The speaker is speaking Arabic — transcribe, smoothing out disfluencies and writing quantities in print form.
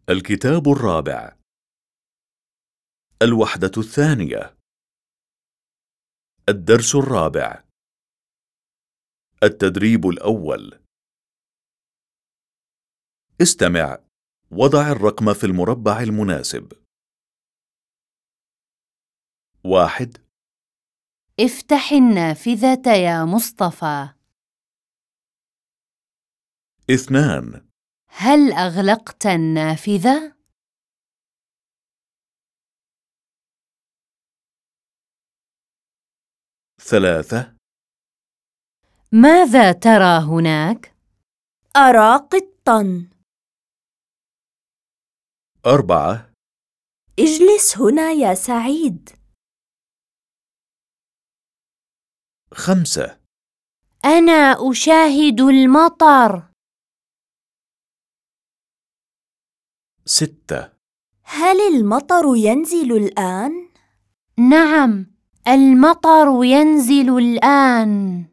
الكتاب الرابع. الوحدة الثانية. الدرس الرابع. التدريب الأول. استمع. وضع الرقم في المربع المناسب. 1. افتح النافذة يا مصطفى. 2. هل أغلقت النافذة؟ 3. ماذا ترى هناك؟ أرى قطاً. 4. اجلس هنا يا سعيد. 5. أنا أشاهد المطر. 6. هل المطر ينزل الآن؟ نعم، المطر ينزل الآن.